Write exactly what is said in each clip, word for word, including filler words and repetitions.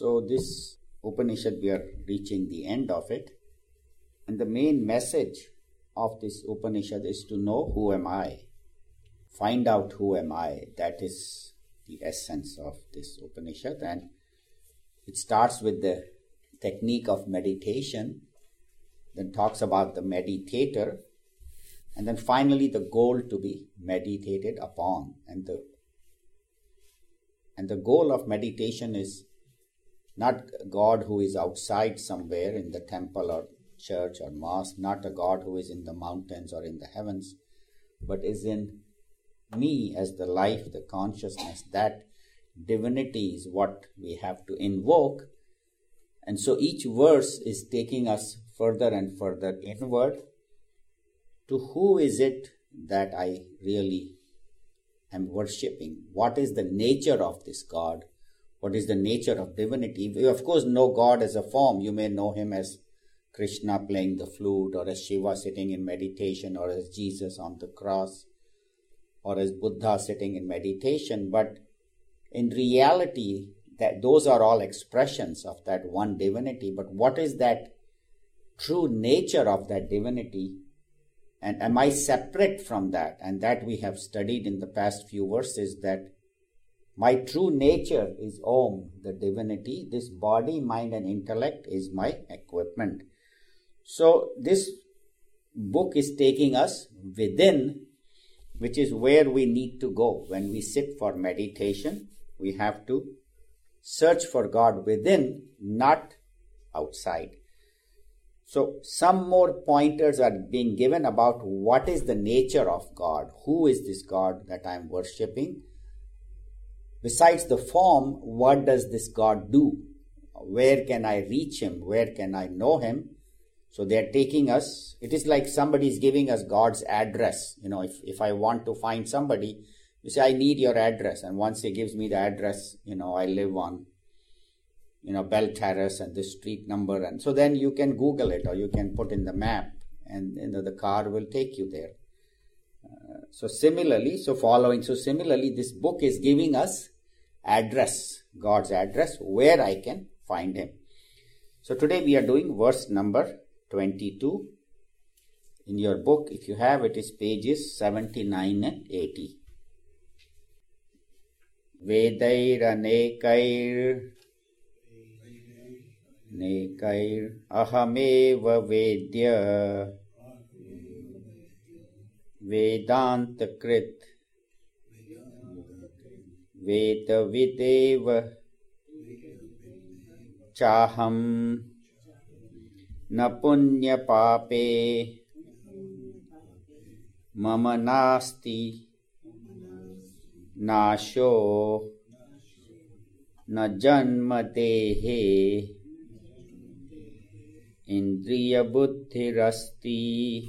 So this Upanishad, we are reaching the end of it. And the main message of this Upanishad is to know who am I. Find out who am I. That is the essence of this Upanishad. And it starts with the technique of meditation, then talks about the meditator, and then finally the goal to be meditated upon. And the and the goal of meditation is not God who is outside somewhere in the temple or church or mosque, not a God who is in the mountains or in the heavens, but is in me as the life, the consciousness. That divinity is what we have to invoke. And so each verse is taking us further and further inward to who is it that I really am worshipping. What is the nature of this God? What is the nature of divinity? We of course know God as a form. You may know him as Krishna playing the flute, or as Shiva sitting in meditation, or as Jesus on the cross, or as Buddha sitting in meditation. But in reality, that those are all expressions of that one divinity. But what is that true nature of that divinity? And am I separate from that? And that we have studied in the past few verses, that my true nature is Om, the divinity. This body, mind and intellect is my equipment. So this book is taking us within, which is where we need to go. When we sit for meditation, we have to search for God within, not outside. So some more pointers are being given about what is the nature of God. Who is this God that I am worshipping? Besides the form, what does this God do? Where can I reach him? Where can I know him? So they are taking us, it is like somebody is giving us God's address. You know, if, if I want to find somebody, you say, I need your address. And once he gives me the address, you know, I live on, you know, Bell Terrace and this street number. And so then you can Google it, or you can put in the map, and you know, the car will take you there. Uh, so similarly, so following, so similarly, this book is giving us address, God's address, where I can find him. So today we are doing verse number twenty-two. In your book, if you have, it is pages seventy-nine and eighty. Vedair nekair ahameva vedya vedanta krit veda videva chaham na punya pape mama nasti nasho na janmatehe indriya buddhirasti.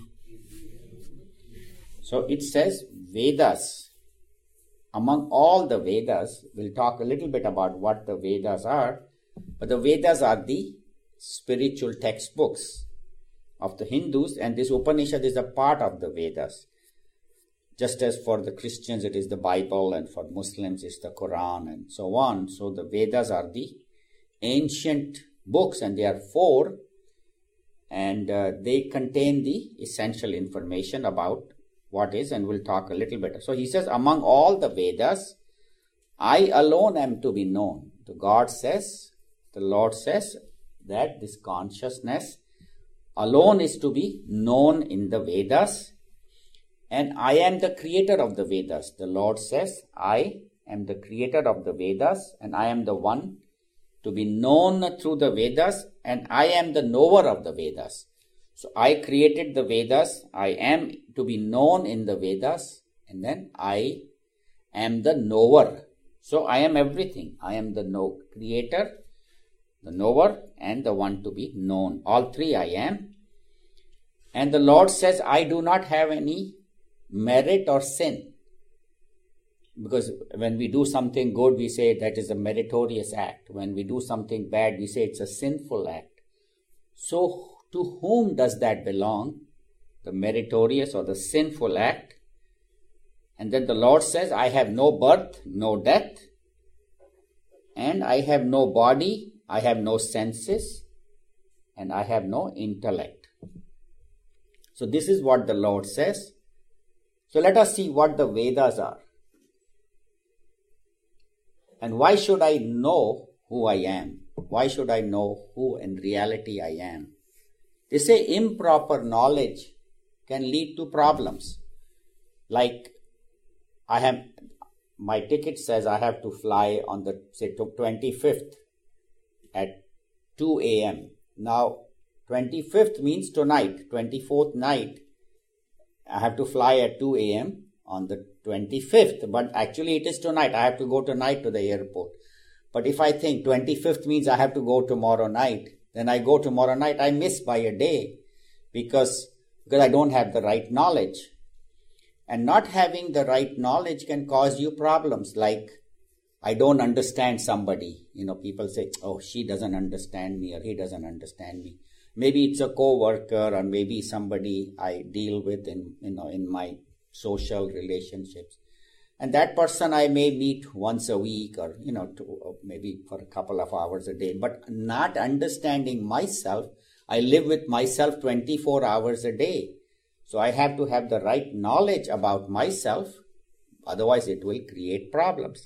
So it says Vedas. Among all the Vedas, we'll talk a little bit about what the Vedas are, but the Vedas are the spiritual textbooks of the Hindus, and this Upanishad is a part of the Vedas. Just as for the Christians it is the Bible, and for Muslims it's the Quran, and so on. So the Vedas are the ancient books, and they are four, and uh, they contain the essential information about what is, and we'll talk a little bit. So he says, among all the Vedas, I alone am to be known. The God says, the Lord says that this consciousness alone is to be known in the Vedas. And I am the creator of the Vedas. The Lord says, I am the creator of the Vedas, and I am the one to be known through the Vedas, and I am the knower of the Vedas. So I created the Vedas, I am to be known in the Vedas, and then I am the knower. So I am everything. I am the know creator, the knower, and the one to be known. All three I am. And the Lord says, I do not have any merit or sin. Because when we do something good, we say that is a meritorious act. When we do something bad, we say it's a sinful act. So to whom does that belong? The meritorious or the sinful act? And then the Lord says, I have no birth, no death, and I have no body, I have no senses, and I have no intellect. So this is what the Lord says. So let us see what the Vedas are. And why should I know who I am? Why should I know who in reality I am? They say improper knowledge can lead to problems. Like I have, my ticket says I have to fly on the, say, twenty-fifth at two a.m. Now, twenty-fifth means tonight, twenty-fourth night. I have to fly at two a.m. on the twenty-fifth, but actually it is tonight. I have to go tonight to the airport. But if I think twenty-fifth means I have to go tomorrow night, then I go tomorrow night, I miss by a day because, because I don't have the right knowledge. And not having the right knowledge can cause you problems like I don't understand somebody. You know, people say, oh, she doesn't understand me or he doesn't understand me. Maybe it's a co-worker or maybe somebody I deal with in, you know, in my social relationships. And that person I may meet once a week or, you know, to, or maybe for a couple of hours a day. But not understanding myself, I live with myself twenty-four hours a day. So I have to have the right knowledge about myself. Otherwise, it will create problems.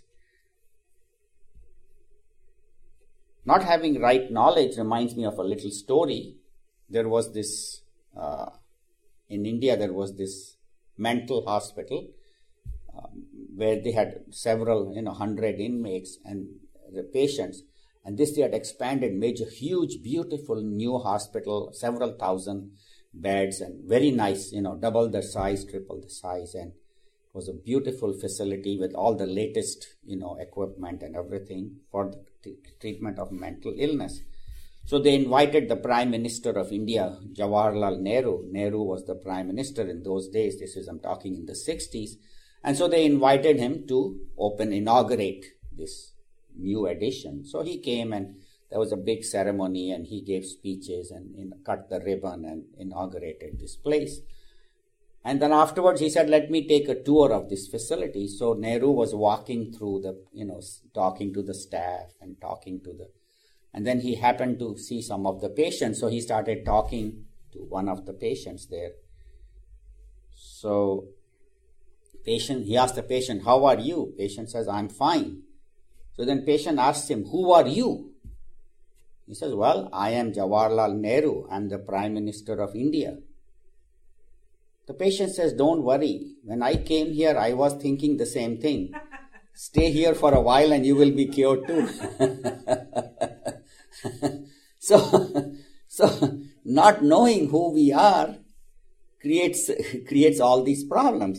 Not having right knowledge reminds me of a little story. There was this, uh, in India, there was this mental hospital um, where they had several, you know, hundred inmates and the patients. And this they had expanded, made a huge, beautiful new hospital, several thousand beds and very nice, you know, double the size, triple the size. And it was a beautiful facility with all the latest, you know, equipment and everything for the t- treatment of mental illness. So they invited the Prime Minister of India, Jawaharlal Nehru. Nehru was the Prime Minister in those days. This is, I'm talking in the sixties. And so they invited him to open, inaugurate this new edition. So he came and there was a big ceremony and he gave speeches and you know, cut the ribbon and inaugurated this place. And then afterwards he said, let me take a tour of this facility. So Nehru was walking through the, you know, talking to the staff and talking to the, and then he happened to see some of the patients. So he started talking to one of the patients there. So patient, he asked the patient, how are you? Patient says, I'm fine. So then patient asks him, who are you? He says, well, I am Jawaharlal Nehru. I'm the Prime Minister of India. The patient says, don't worry. When I came here, I was thinking the same thing. Stay here for a while and you will be cured too. so, so not knowing who we are creates, creates all these problems.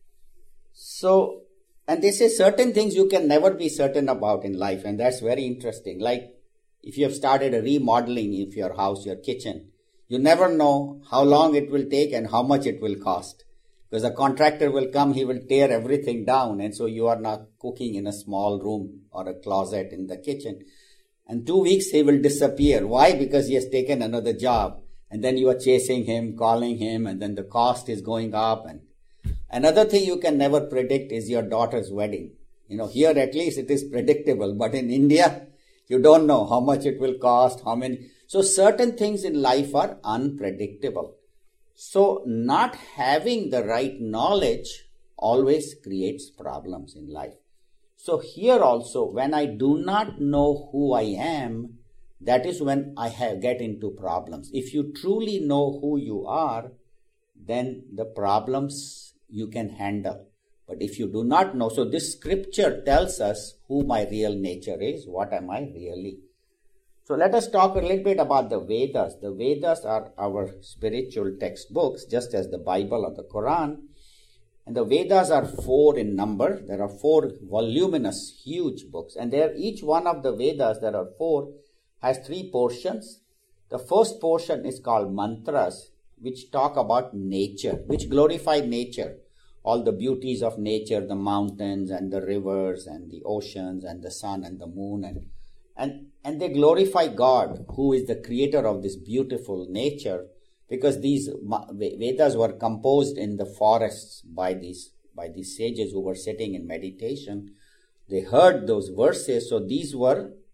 So, and they say certain things you can never be certain about in life. And that's very interesting. Like, if you have started a remodeling of your house, your kitchen, you never know how long it will take and how much it will cost. Because a contractor will come, he will tear everything down. And so you are not cooking in a small room or a closet in the kitchen. And two weeks he will disappear. Why? Because he has taken another job. And then you are chasing him, calling him, and then the cost is going up. And another thing you can never predict is your daughter's wedding. You know, here at least it is predictable. But in India, you don't know how much it will cost, how many. So certain things in life are unpredictable. So not having the right knowledge always creates problems in life. So here also, when I do not know who I am, that is when I have get into problems. If you truly know who you are, then the problems you can handle. But if you do not know, so this scripture tells us who my real nature is, what am I really. So let us talk a little bit about the Vedas. The Vedas are our spiritual textbooks, just as the Bible or the Quran. And the Vedas are four in number. There are four voluminous, huge books. And there, each one of the Vedas, there are four, has three portions. The first portion is called mantras, which talk about nature, which glorify nature. All the beauties of nature, the mountains and the rivers and the oceans and the sun and the moon. And, and, and they glorify God, who is the creator of this beautiful nature, because these Vedas were composed in the forests by these, by these sages who were sitting in meditation. They heard those verses, so these were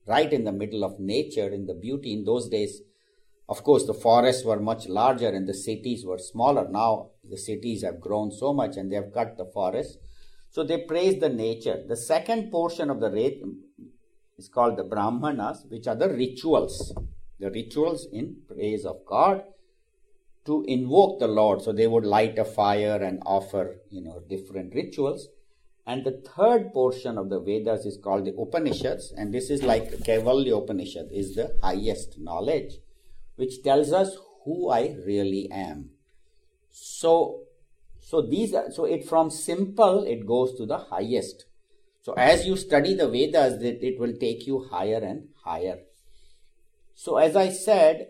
right in the middle of nature, in the beauty. In those days, of course, the forests were much larger and the cities were smaller. Now the cities have grown so much and they have cut the forests. So they praise the nature. The second portion of the rate is called the Brahmanas, which are the rituals. The rituals in praise of God to invoke the Lord. So they would light a fire and offer, you know, different rituals. And the third portion of the Vedas is called the Upanishads. And this is like Kaivalya Upanishad, is the highest knowledge, which tells us who I really am. So, so these are, so it from simple, it goes to the highest. So as you study the Vedas, it, it will take you higher and higher. So as I said,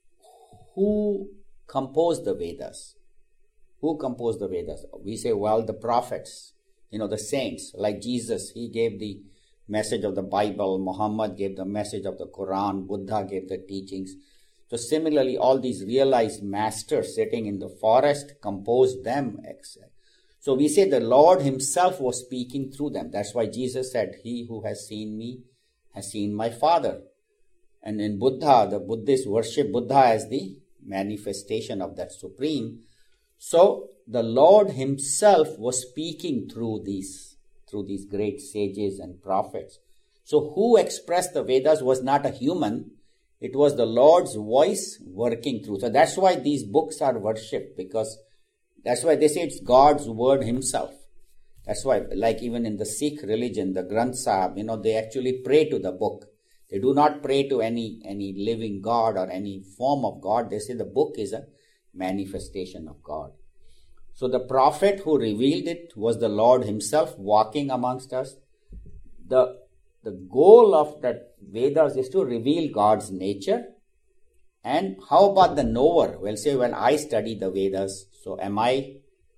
who composed the Vedas? Who composed the Vedas? We say, well, the prophets, you know, the saints, like Jesus, he gave the message of the Bible, Muhammad gave the message of the Quran, Buddha gave the teachings. So similarly, all these realized masters sitting in the forest composed them. So we say the Lord himself was speaking through them. That's why Jesus said, he who has seen me has seen my Father. And in Buddha, the Buddhists worship Buddha as the manifestation of that Supreme. So the Lord himself was speaking through these, through these great sages and prophets. So who expressed the Vedas was not a human. It was the Lord's voice working through. So that's why these books are worshipped, because that's why they say it's God's word himself. That's why, like even in the Sikh religion, the Granth Sahib, you know, they actually pray to the book. They do not pray to any, any living God or any form of God. They say the book is a manifestation of God. So the prophet who revealed it was the Lord himself walking amongst us. The The goal of that Vedas is to reveal God's nature. And how about the knower? Well, say when I study the Vedas, so am I?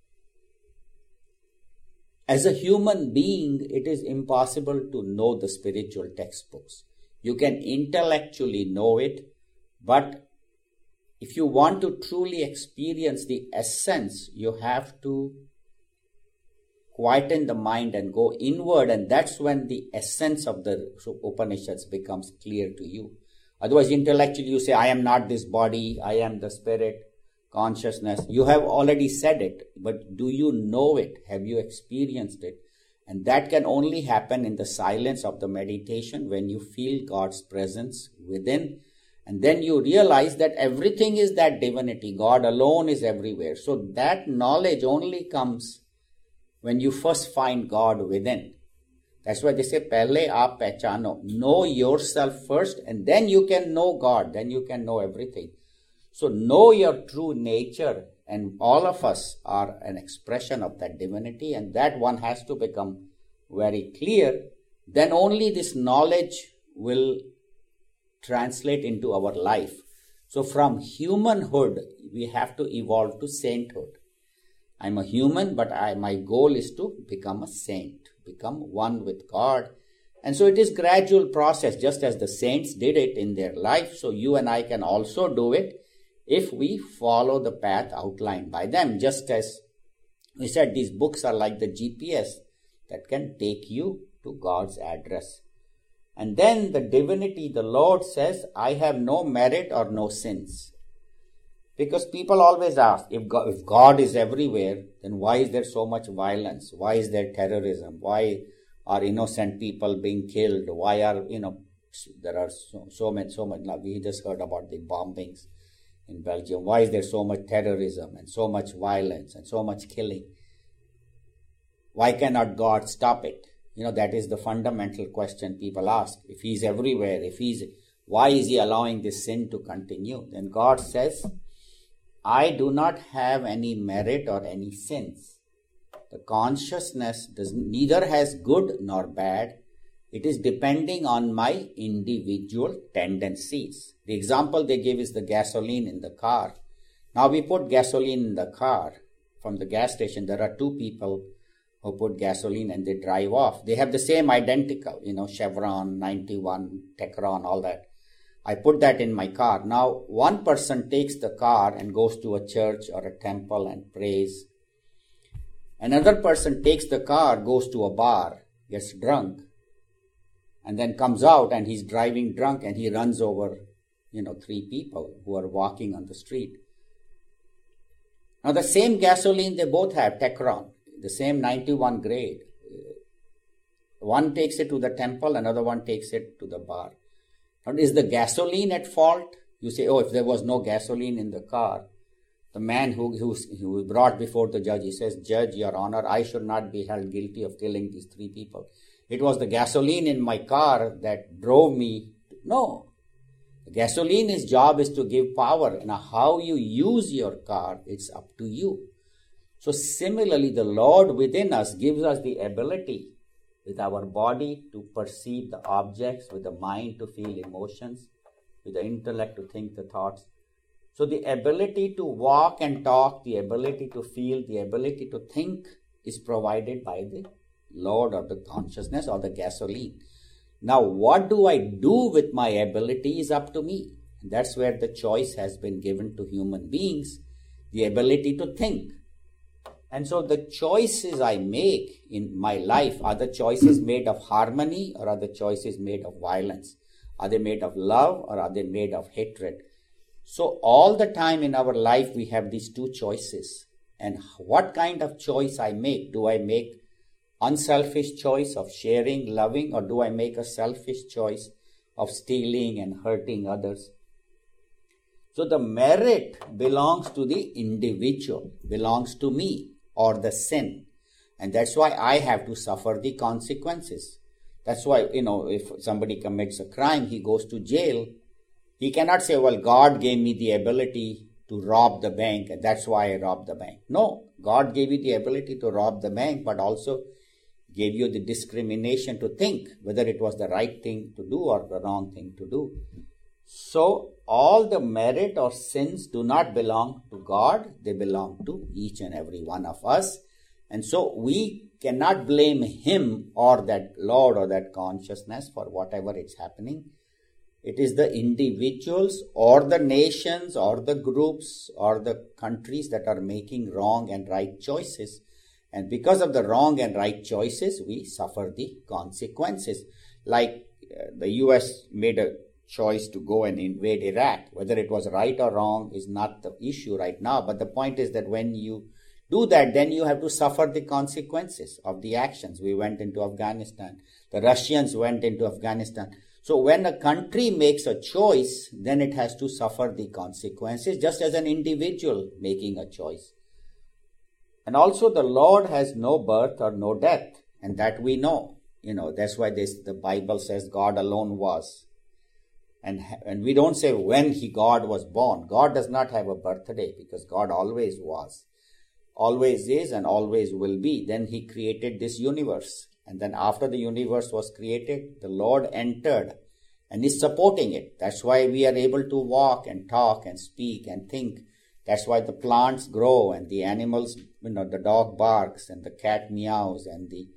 As a human being, it is impossible to know the spiritual textbooks. You can intellectually know it, but if you want to truly experience the essence, you have to quieten the mind and go inward, and that's when the essence of the Upanishads becomes clear to you. Otherwise, intellectually you say, I am not this body, I am the spirit, consciousness. You have already said it, but do you know it? Have you experienced it? And that can only happen in the silence of the meditation, when you feel God's presence within. And then you realize that everything is that divinity. God alone is everywhere. So that knowledge only comes when you first find God within. That's why they say, Pehle aap pehchano. Know yourself first, and then you can know God. Then you can know everything. So know your true nature, and all of us are an expression of that divinity, and that one has to become very clear. Then only this knowledge will translate into our life. So from humanhood, we have to evolve to sainthood. I'm a human, but I, my goal is to become a saint, become one with God. And so it is a gradual process, just as the saints did it in their life. So you and I can also do it if we follow the path outlined by them. Just as we said, these books are like the G P S that can take you to God's address. And then the divinity, the Lord says, I have no merit or no sins. Because people always ask, if God, if God is everywhere, then why is there so much violence? Why is there terrorism? Why are innocent people being killed? Why are, you know, there are so, so much, so much, we just heard about the bombings in Belgium. Why is there so much terrorism and so much violence and so much killing? Why cannot God stop it? You know, that is the fundamental question people ask. If he's everywhere, if he's, why is he allowing this sin to continue? Then God says, I do not have any merit or any sins. The consciousness does neither has good nor bad. It is depending on my individual tendencies. The example they give is the gasoline in the car. Now we put gasoline in the car from the gas station. There are two people who put gasoline and they drive off. They have the same identical, you know, Chevron, ninety-one, Techron, all that. I put that in my car. Now, one person takes the car and goes to a church or a temple and prays. Another person takes the car, goes to a bar, gets drunk. and then comes out and he's driving drunk and he runs over, you know, three people who are walking on the street. Now the same gasoline they both have, Techron, the same ninety-one grade. One takes it to the temple, another one takes it to the bar. Now is the gasoline at fault? You say, oh, if there was no gasoline in the car, the man who, who, who was brought before the judge, he says, Judge, Your Honor, I should not be held guilty of killing these three people. It was the gasoline in my car that drove me. No. The gasoline's job is to give power. Now, how you use your car, it's up to you. So similarly, the Lord within us gives us the ability with our body to perceive the objects, with the mind to feel emotions, with the intellect to think the thoughts. So the ability to walk and talk, the ability to feel, the ability to think is provided by the Lord or the consciousness or the gasoline. Now what do I do with my ability is up to me. That's where the choice has been given to human beings, the ability to think. And so the choices I make in my life, are the choices made of harmony or are the choices made of violence? Are they made of love or are they made of hatred? So all the time in our life we have these two choices. And what kind of choice I make? Do I make unselfish choice of sharing, loving, or do I make a selfish choice of stealing and hurting others? So the merit belongs to the individual, belongs to me or the sin. And that's why I have to suffer the consequences. That's why, you know, if somebody commits a crime, he goes to jail. He cannot say, well, God gave me the ability to rob the bank and that's why I robbed the bank. No, God gave you the ability to rob the bank, but also gave you the discrimination to think whether it was the right thing to do or the wrong thing to do. So all the merit or sins do not belong to God, they belong to each and every one of us. And so we cannot blame him or that Lord or that consciousness for whatever is happening. It is the individuals or the nations or the groups or the countries that are making wrong and right choices. And because of the wrong and right choices, we suffer the consequences. Like uh, the U S made a choice to go and invade Iraq. Whether it was right or wrong is not the issue right now. But the point is that when you do that, then you have to suffer the consequences of the actions. We went into Afghanistan. The Russians went into Afghanistan. So when a country makes a choice, then it has to suffer the consequences, just as an individual making a choice. And also the Lord has no birth or no death, and that we know. You know, that's why this, the Bible says God alone was. And, and we don't say when he, God was born. God does not have a birthday because God always was, always is, and always will be. Then he created this universe. And then after the universe was created, the Lord entered and is supporting it. That's why we are able to walk and talk and speak and think. That's why the plants grow and the animals, you know, the dog barks and the cat meows and the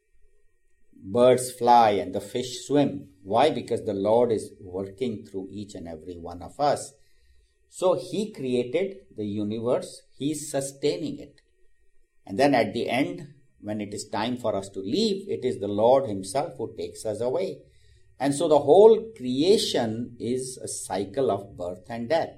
birds fly and the fish swim. Why? Because the Lord is working through each and every one of us. So he created the universe. He's sustaining it. And then at the end, when it is time for us to leave, it is the Lord himself who takes us away. And so the whole creation is a cycle of birth and death.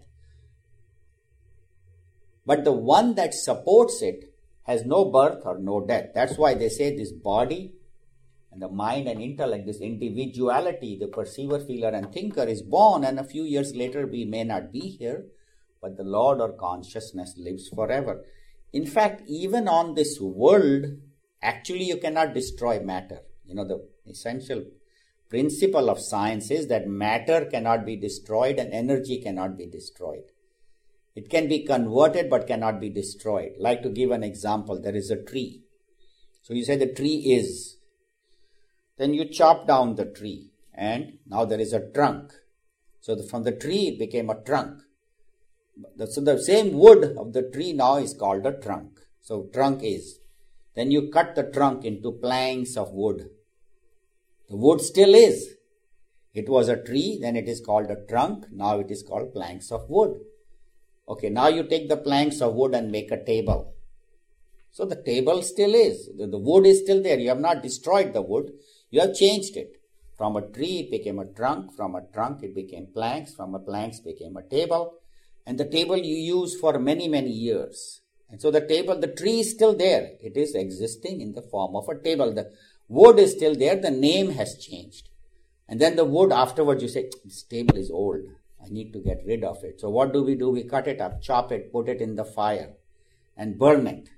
But the one that supports it has no birth or no death. That's why they say this body and the mind and intellect, this individuality, the perceiver, feeler and thinker is born, and a few years later we may not be here, but the Lord or consciousness lives forever. In fact, even on this world, actually you cannot destroy matter. You know, the essential principle of science is that matter cannot be destroyed and energy cannot be destroyed. It can be converted but cannot be destroyed. Like, to give an example, there is a tree. So you say the tree is. Then you chop down the tree and now there is a trunk. So the, from the tree it became a trunk. So the same wood of the tree now is called a trunk. So trunk is. Then you cut the trunk into planks of wood. The wood still is. It was a tree, then it is called a trunk. Now it is called planks of wood. Okay, now you take the planks of wood and make a table. So the table still is. The, the wood is still there. You have not destroyed the wood. You have changed it. From a tree, it became a trunk. From a trunk, it became planks. From a planks, became a table. And the table you use for many, many years. And so the table, the tree is still there. It is existing in the form of a table. The wood is still there. The name has changed. And then the wood, afterwards you say, this table is old. I need to get rid of it. So what do we do? We cut it up, chop it, put it in the fire and burn it.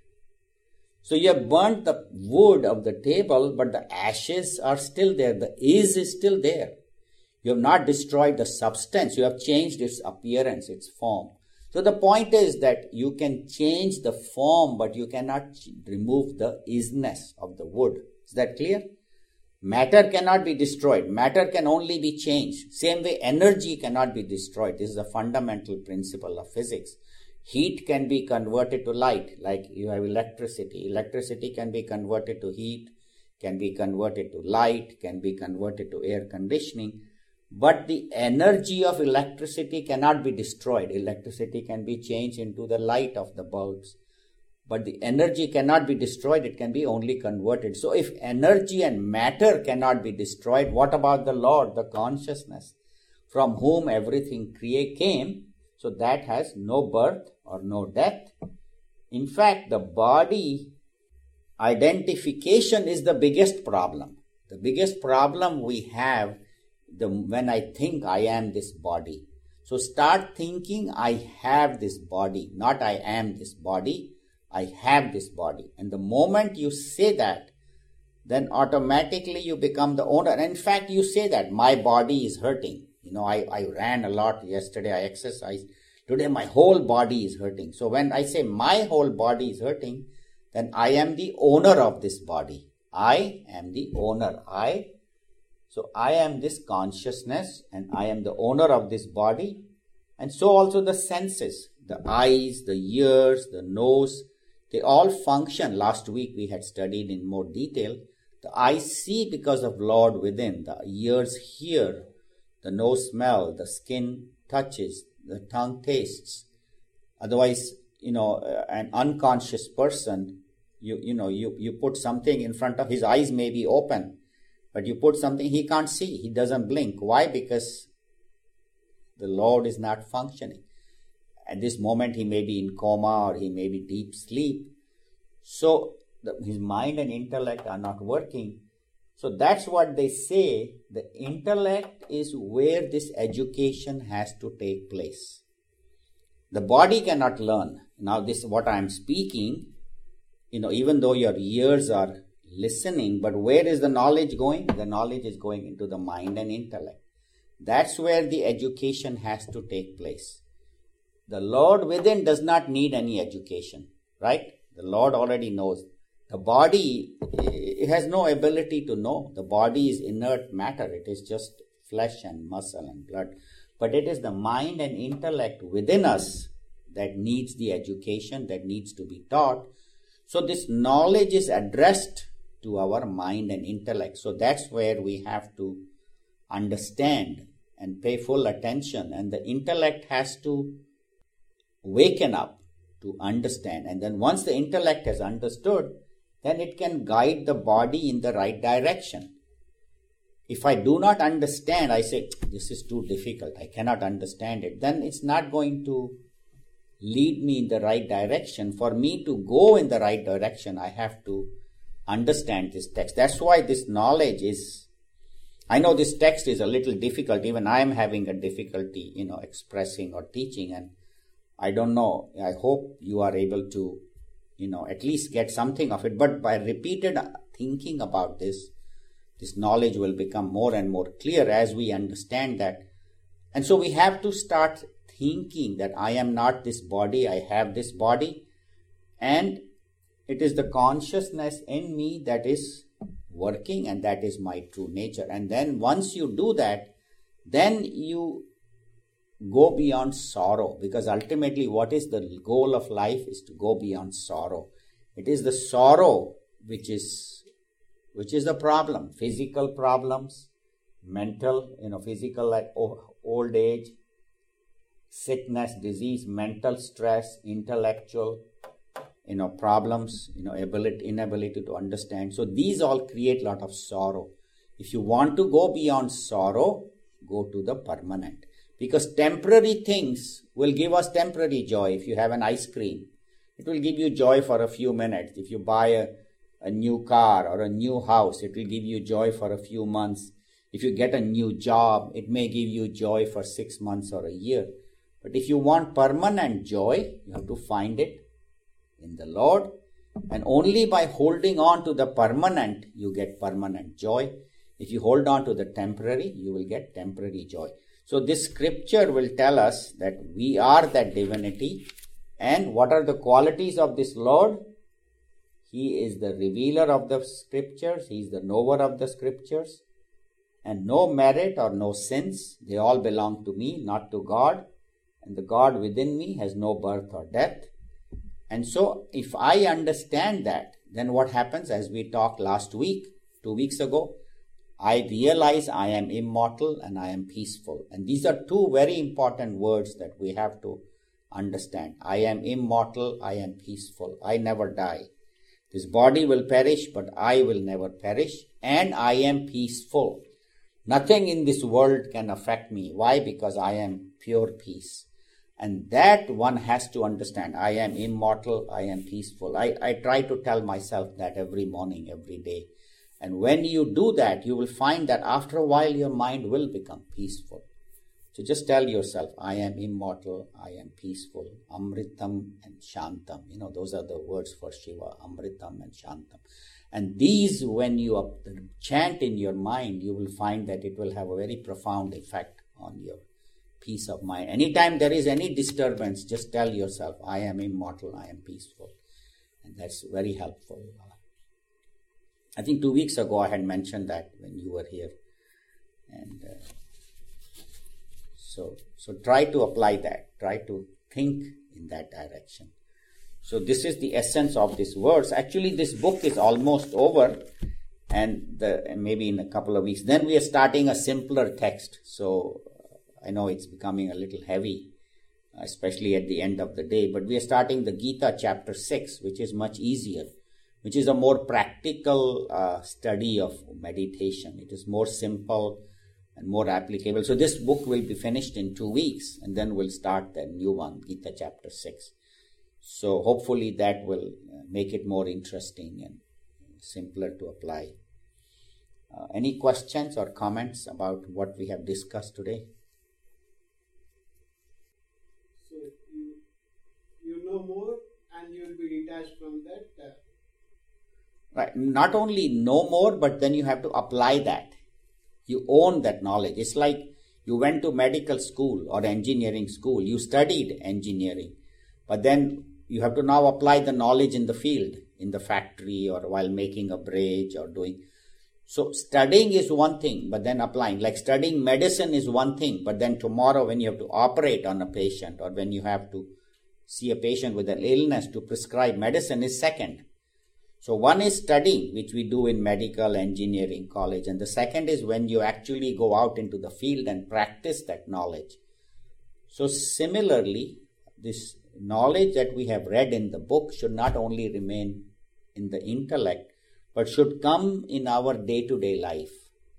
So you have burnt the wood of the table, but the ashes are still there. The is is still there. You have not destroyed the substance. You have changed its appearance, its form. So the point is that you can change the form, but you cannot remove the isness of the wood. Is that clear? Matter cannot be destroyed. Matter can only be changed. Same way, energy cannot be destroyed. This is a fundamental principle of physics. Heat can be converted to light, like you have electricity. Electricity can be converted to heat, can be converted to light, can be converted to air conditioning. But the energy of electricity cannot be destroyed. Electricity can be changed into the light of the bulbs. But the energy cannot be destroyed. It can be only converted. So if energy and matter cannot be destroyed, what about the Lord, the consciousness, from whom everything create came? So that has no birth or no death. In fact, the body identification is the biggest problem. The biggest problem we have the when I think I am this body. So start thinking I have this body, not I am this body. I have this body. And the moment you say that, then automatically you become the owner. And in fact, you say that my body is hurting. You know, I, I ran a lot yesterday. I exercised. Today my whole body is hurting. So when I say my whole body is hurting, then I am the owner of this body. I am the owner. I. So I am this consciousness and I am the owner of this body. And so also the senses, the eyes, the ears, the nose, they all function. Last week we had studied in more detail. The eyes see because of Lord within. The ears hear. The nose smell. The skin touches. The tongue tastes. Otherwise, you know, an unconscious person, you you know, you, you put something in front of his eyes may be open, but you put something he can't see. He doesn't blink. Why? Because the Lord is not functioning. At this moment, he may be in coma or he may be deep sleep. So the, his mind and intellect are not working. So that's what they say. The intellect is where this education has to take place. The body cannot learn. Now this, what I am speaking, you know, even though your ears are listening, but where is the knowledge going? The knowledge is going into the mind and intellect. That's where the education has to take place. The Lord within does not need any education, right? The Lord already knows. The body, it has no ability to know. The body is inert matter. It is just flesh and muscle and blood. But it is the mind and intellect within us that needs the education, that needs to be taught. So this knowledge is addressed to our mind and intellect. So that's where we have to understand and pay full attention. And the intellect has to waken up to understand. And then once the intellect has understood, then it can guide the body in the right direction. If I do not understand, I say, this is too difficult, I cannot understand it, then it's not going to lead me in the right direction. For me to go in the right direction, I have to understand this text. That's why this knowledge is, I know this text is a little difficult. Even I am having a difficulty, you know, expressing or teaching. And I don't know, I hope you are able to, you know, at least get something of it. But by repeated thinking about this, this knowledge will become more and more clear as we understand that. And so we have to start thinking that I am not this body, I have this body. And it is the consciousness in me that is working, and that is my true nature. And then once you do that, then you go beyond sorrow, because ultimately what is the goal of life is to go beyond sorrow. It is the sorrow which is which is the problem. Physical problems, mental, you know, physical like old age, sickness, disease, mental stress, intellectual, you know, problems, you know, ability, inability to understand. So these all create a lot of sorrow. If you want to go beyond sorrow, go to the permanent. Because temporary things will give us temporary joy. If you have an ice cream, it will give you joy for a few minutes. If you buy a, a new car or a new house, it will give you joy for a few months. If you get a new job, it may give you joy for six months or a year. But if you want permanent joy, you have to find it in the Lord. And only by holding on to the permanent, you get permanent joy. If you hold on to the temporary, you will get temporary joy. So this scripture will tell us that we are that divinity. And what are the qualities of this Lord? He is the revealer of the scriptures. He is the knower of the scriptures. And no merit or no sins, they all belong to me, not to God. And the God within me has no birth or death. And so if I understand that, then what happens, as we talked last week, two weeks ago, I realize I am immortal and I am peaceful. And these are two very important words that we have to understand. I am immortal, I am peaceful. I never die. This body will perish, but I will never perish. And I am peaceful. Nothing in this world can affect me. Why? Because I am pure peace. And that one has to understand. I am immortal, I am peaceful. I, I try to tell myself that every morning, every day. And when you do that, you will find that after a while your mind will become peaceful. So just tell yourself, I am immortal, I am peaceful. Amritam and Shantam. You know, those are the words for Shiva. Amritam and Shantam. And these, when you chant in your mind, you will find that it will have a very profound effect on your peace of mind. Anytime there is any disturbance, just tell yourself, I am immortal, I am peaceful. And that's very helpful. I think two weeks ago I had mentioned that when you were here. And uh, so, so try to apply that. Try to think in that direction. So this is the essence of this verse. Actually, this book is almost over. And the, maybe in a couple of weeks. Then we are starting a simpler text. So I know it's becoming a little heavy, especially at the end of the day. But we are starting the Gita chapter six, which is much easier. Which is a more practical uh, study of meditation. It is more simple and more applicable. So this book will be finished in two weeks and then we'll start the new one, Gita chapter six. So hopefully that will make it more interesting and simpler to apply. Uh, any questions or comments about what we have discussed today? So you, you know more and you will be detached from that. Uh, Right. Not only know more, but then you have to apply that. You own that knowledge. It's like you went to medical school or engineering school. You studied engineering. But then you have to now apply the knowledge in the field, in the factory or while making a bridge or doing. So studying is one thing, but then applying. Like studying medicine is one thing, but then tomorrow when you have to operate on a patient or when you have to see a patient with an illness to prescribe medicine is second. So one is studying, which we do in medical engineering college. And the second is when you actually go out into the field and practice that knowledge. So similarly, this knowledge that we have read in the book should not only remain in the intellect, but should come in our day-to-day life.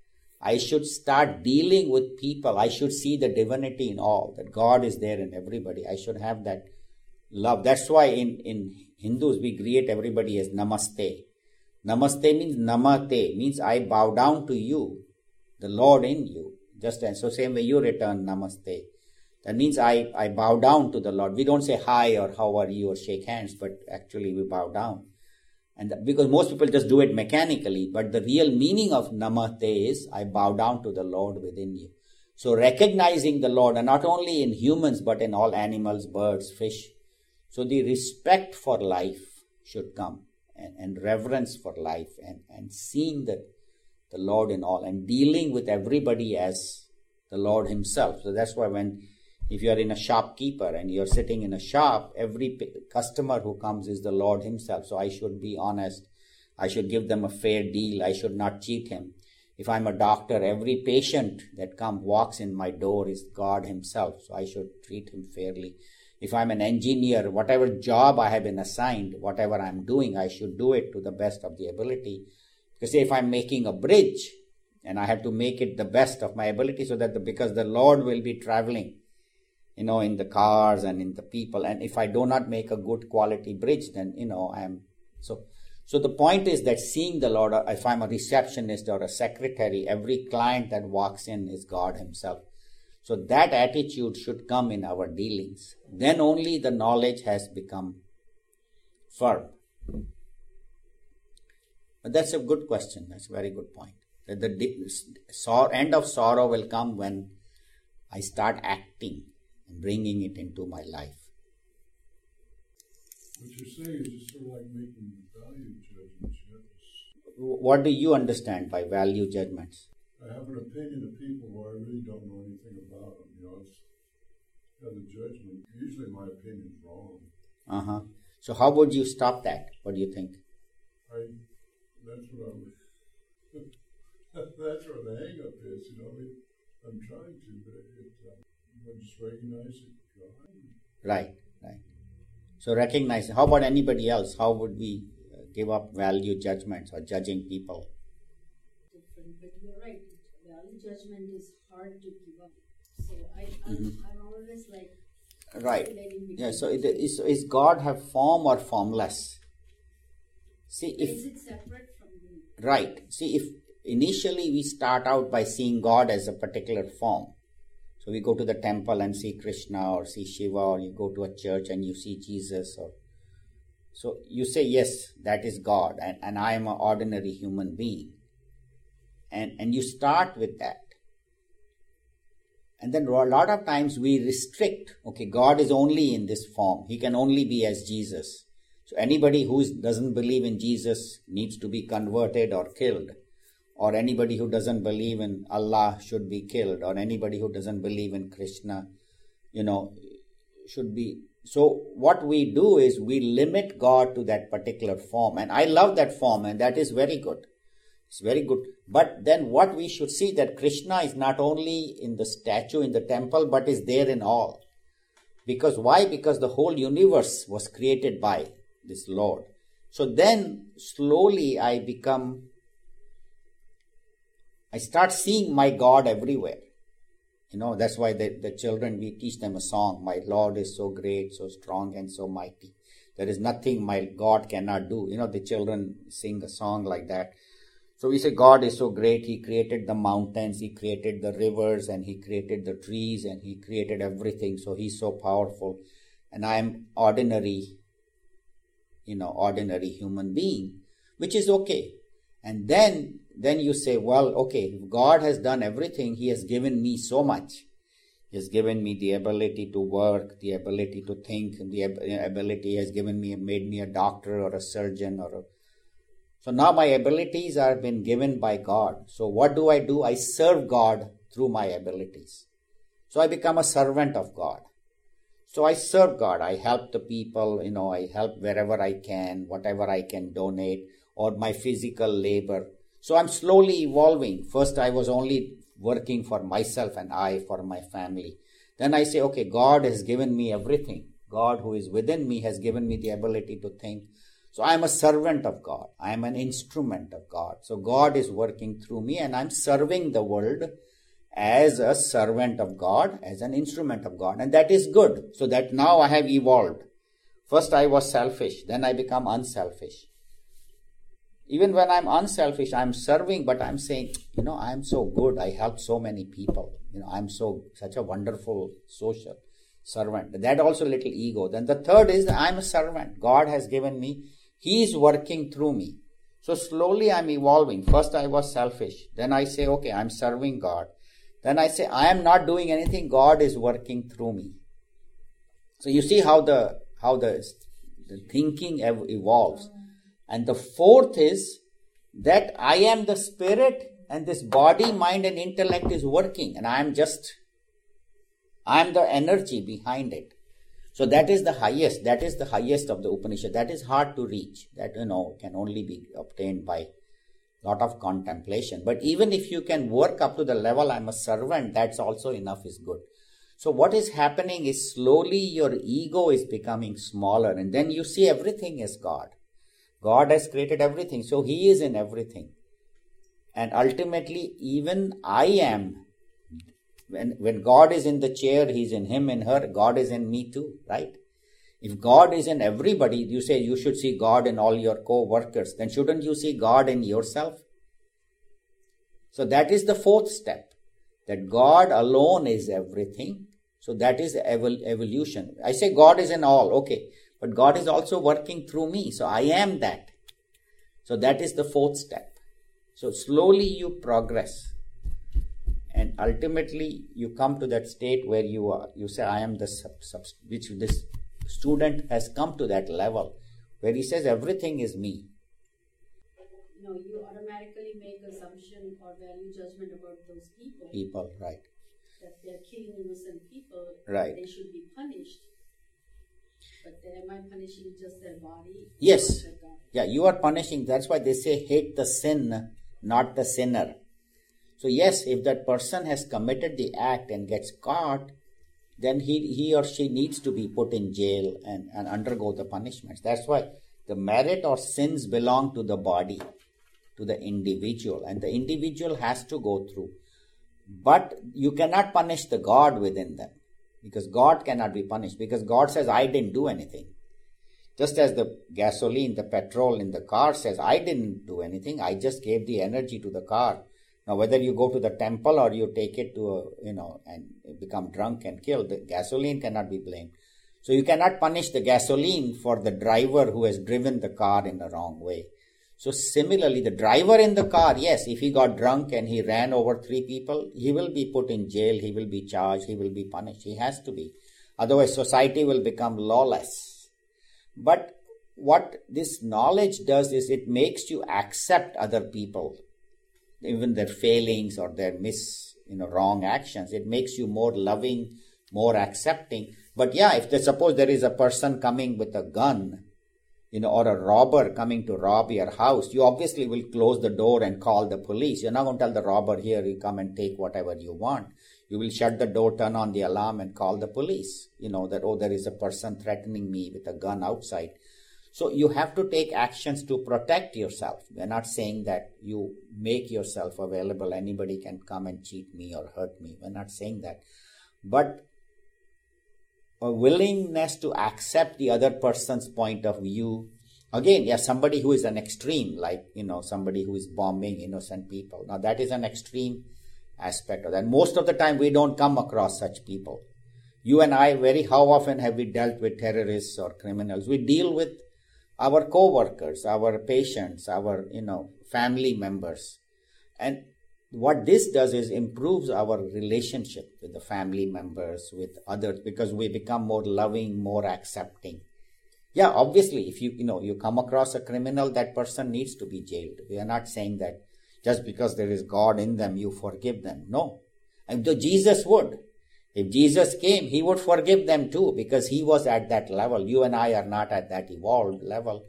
I should start dealing with people. I should see the divinity in all, that God is there in everybody. I should have that love. That's why in, in Hindus we greet everybody as Namaste. Namaste means Namate, means I bow down to you, the Lord in you. Just and so same way you return Namaste. That means I, I bow down to the Lord. We don't say hi or how are you or shake hands, but actually we bow down. And that, because most people just do it mechanically, but the real meaning of Namaste is I bow down to the Lord within you. So recognizing the Lord, and not only in humans, but in all animals, birds, fish. So the respect for life should come, and, and reverence for life, and, and seeing the, the Lord in all, and dealing with everybody as the Lord himself. So that's why when, if you are in a shopkeeper and you're sitting in a shop, every customer who comes is the Lord himself. So I should be honest. I should give them a fair deal. I should not cheat him. If I'm a doctor, every patient that comes, walks in my door is God himself. So I should treat him fairly. If I'm an engineer, whatever job I have been assigned, whatever I'm doing, I should do it to the best of the ability. Because if I'm making a bridge, And I have to make it the best of my ability so that the, because the Lord will be traveling, you know, in the cars and in the people. And if I do not make a good quality bridge, then, you know, I am, so, so the point is that seeing the Lord, if I'm a receptionist or a secretary, every client that walks in is God himself. So that attitude should come in our dealings. Then only the knowledge has become firm. But that's a good question. That's a very good point. That the end of sorrow will come when I start acting and bringing it into my life. What you're saying is just sort of like making value judgments. What do you understand by value judgments? I have an opinion of people who I really don't know anything about them. You know, it's have a judgment. Usually my opinion is wrong. Uh-huh. So how would you stop that? What do you think? I, that's what I'm, that's where the hang-up is, you know. I mean, I'm trying to, but it, uh, I just recognize it. Right, right. So recognize. How about anybody else? How would we give up value judgments or judging people? Different, but you're right. Value judgment is hard to give up. So I, I'm, Mm-hmm. I'm always like. Right. Yeah. So it, is is God have form or formless? See if. Is it separate from me? Right. See if initially we start out by seeing God as a particular form. So we go to the temple and see Krishna or see Shiva, or you go to a church and you see Jesus, or so you say, yes, that is God, and, and I am an ordinary human being. And and you start with that. And then a lot of times we restrict, okay, God is only in this form. He can only be as Jesus. So anybody who doesn't believe in Jesus needs to be converted or killed. Or anybody who doesn't believe in Allah should be killed. Or anybody who doesn't believe in Krishna, you know, should be. So what we do is we limit God to that particular form. And I love that form, and that is very good. It's very good. But then what we should see that Krishna is not only in the statue in the temple, but is there in all. Because why? Because the whole universe was created by this Lord. So then slowly I become, I start seeing my God everywhere. You know, that's why the, the children, we teach them a song. My Lord is so great, so strong and so mighty. There is nothing my God cannot do. You know, the children sing a song like that. So we say God is so great. He created the mountains, He created the rivers, and He created the trees, and He created everything. So He's so powerful. And I am ordinary, you know, ordinary human being, which is okay. And then, then you say, well, okay, if God has done everything, He has given me so much. He has given me the ability to work, the ability to think, the ability He has given me, made me a doctor or a surgeon or a So now my abilities are been given by God. So what do I do? I serve God through my abilities. So I become a servant of God. So I serve God. I help the people, you know, I help wherever I can, whatever I can donate, or my physical labor. So I'm slowly evolving. First I was only working for myself and I for my family. Then I say, okay, God has given me everything. God who is within me has given me the ability to think. So I am a servant of God. I am an instrument of God. So God is working through me, and I'm serving the world as a servant of God, as an instrument of God. And that is good. So that now I have evolved. First I was selfish. Then I become unselfish. Even when I'm unselfish, I'm serving, but I'm saying, you know, I'm so good. I help so many people. You know, I'm so such a wonderful social servant. That also a little ego. Then the third is that I'm a servant. God has given me. He is working through me. So slowly I'm evolving. First I was selfish. Then I say, okay, I'm serving God. Then I say, I am not doing anything. God is working through me. So you see how the how the, the thinking ev- evolves. And the fourth is that I am the spirit, and this body, mind and intellect is working, and I am just, I am the energy behind it. So that is the highest, that is the highest of the Upanishad. That is hard to reach. That, you know, can only be obtained by lot of contemplation. But even if you can work up to the level, I'm a servant, that's also enough is good. So what is happening is slowly your ego is becoming smaller, and then you see everything as God. God has created everything, so He is in everything. And ultimately, even I am, when, when God is in the chair, he's in him, in her, God is in me too, right? If God is in everybody, you say you should see God in all your co-workers, then shouldn't you see God in yourself? So that is the fourth step, that God alone is everything. So that is evol- evolution. I say God is in all, okay, but God is also working through me, so I am that. So that is the fourth step. So slowly you progress, and ultimately you come to that state where you are, you say, I am the sub, sub which this student has come to that level where he says everything is me. No, you automatically make assumption or value judgment about those people. People, right. That they're killing innocent people. Right. They should be punished. But then am I punishing just their body? Yes. Yeah, you are punishing. That's why they say hate the sin, not the sinner. So yes, if that person has committed the act and gets caught, then he, he or she needs to be put in jail and, and undergo the punishments. That's why the merit or sins belong to the body, to the individual, and the individual has to go through. But you cannot punish the God within them, because God cannot be punished, because God says, I didn't do anything. Just as the gasoline, the petrol in the car says, I didn't do anything, I just gave the energy to the car. Now, whether you go to the temple or you take it to a, you know, and become drunk and killed, the gasoline cannot be blamed. So you cannot punish the gasoline for the driver who has driven the car in the wrong way. So similarly, the driver in the car, yes, if he got drunk and he ran over three people, he will be put in jail, he will be charged, he will be punished. He has to be. Otherwise, society will become lawless. But what this knowledge does is it makes you accept other people, even their failings or their mis, you know, wrong actions. It makes you more loving, more accepting. But yeah, if they, suppose there is a person coming with a gun, you know, or a robber coming to rob your house, you obviously will close the door and call the police. You're not going to tell the robber, here, you come and take whatever you want. You will shut the door, turn on the alarm and call the police. You know, that, oh, there is a person threatening me with a gun outside. So you have to take actions to protect yourself. We're not saying that you make yourself available. Anybody can come and cheat me or hurt me. We're not saying that. But a willingness to accept the other person's point of view. Again, yeah, somebody who is an extreme, like, you know, somebody who is bombing innocent people. Now, that is an extreme aspect of that. Most of the time, we don't come across such people. You and I, very how often have we dealt with terrorists or criminals? We deal with our co-workers, our patients, our, you know, family members. And what this does is improves our relationship with the family members, with others, because we become more loving, more accepting. Yeah, obviously, if you, you know, you come across a criminal, that person needs to be jailed. We are not saying that just because there is God in them, you forgive them. No. And though Jesus would. If Jesus came, he would forgive them too, because he was at that level. You and I are not at that evolved level.